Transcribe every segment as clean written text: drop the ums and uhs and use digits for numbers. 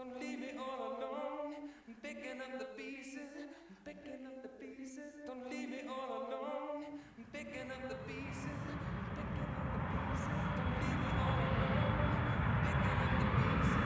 Don't leave me all alone. I'm picking up the pieces. I'm picking up the pieces. Don't leave me all alone. I'm picking up the pieces. I'm picking up the pieces. Don't leave me all alone. I'm picking up the pieces.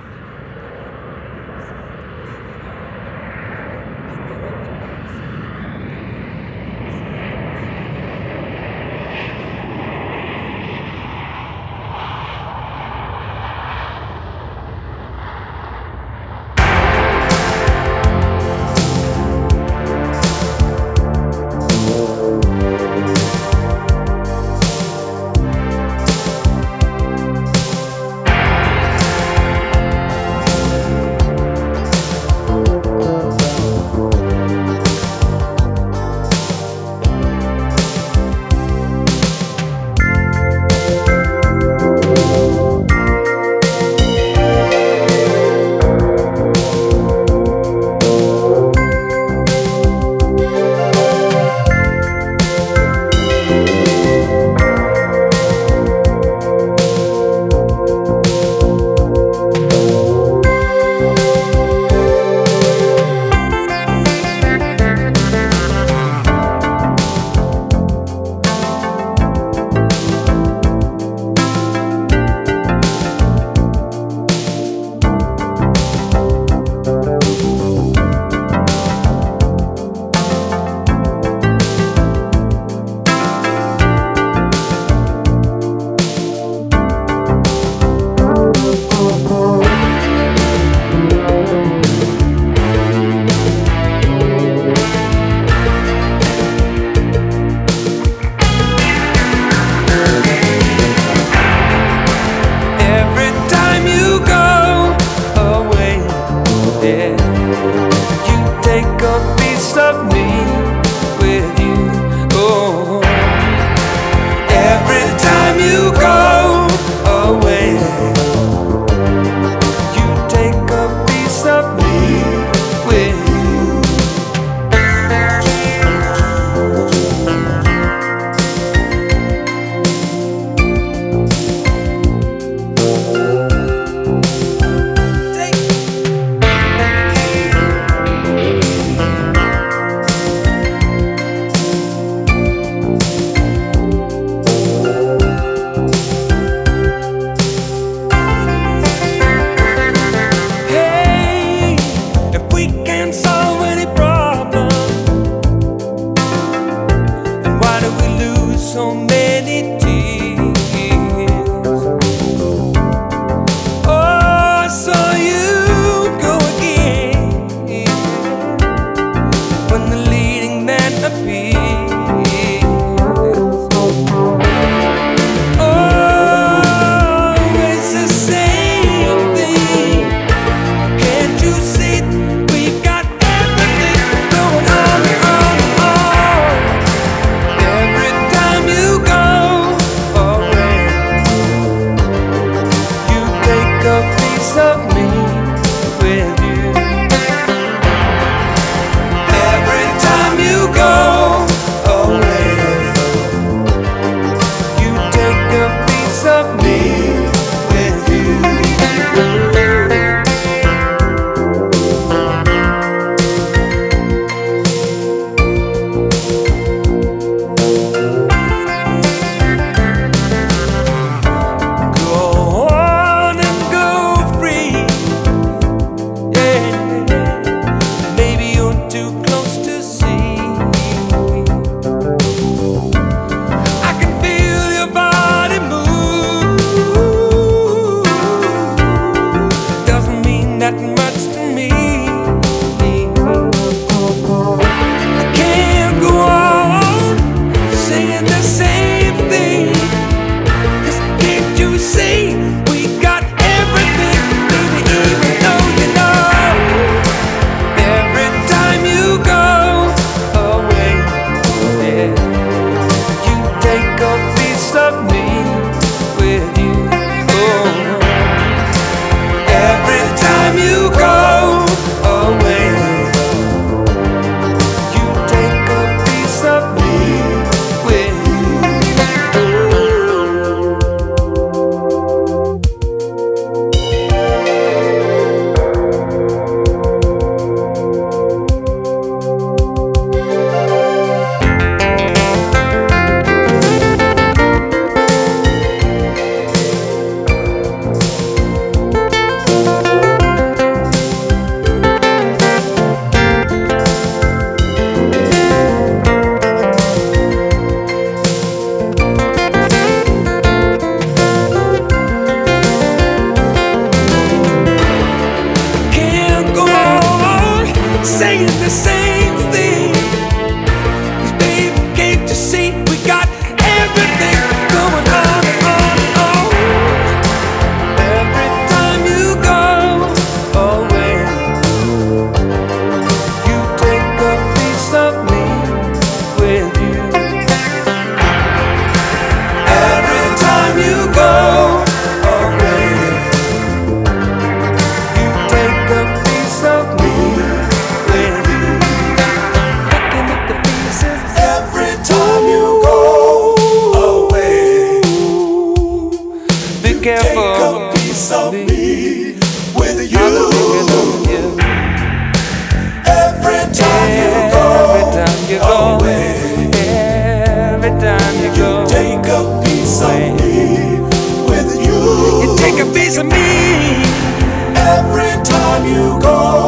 saying the same thing. 'Cause baby, can't you see we got everything going on, on. Every time you go away, you take a piece of me with you. Every time you go away, you take a piece of me with you. Picking up the pieces. Every time you go away, Be careful. take a piece of me with you. I'm thinking of you. Every time you go Every time you go away, every time you go, take a piece of me with you. you take a piece of me. Every time you go